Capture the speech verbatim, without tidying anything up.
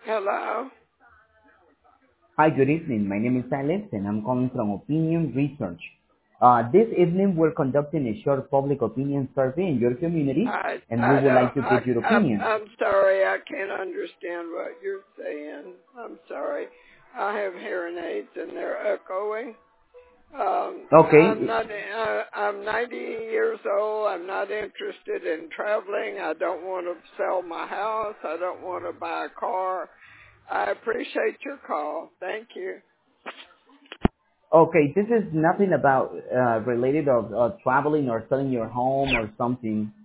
Hello. Hi, good evening. My name is Alex, and I'm calling from Opinion Research. Uh, this evening, we're conducting a short public opinion survey in your community, I and we I would don't like to I get your I'm opinion. I'm sorry I can't understand what you're saying. I'm sorry. I have hearing aids and they're echoing. Um, I'm Okay, not. Uh, I'm ninety years old. I'm not interested in traveling. I don't want to sell my house. I don't want to buy a car. I appreciate your call. Thank you. okay. This is nothing about uh, related of uh, traveling or selling your home or something.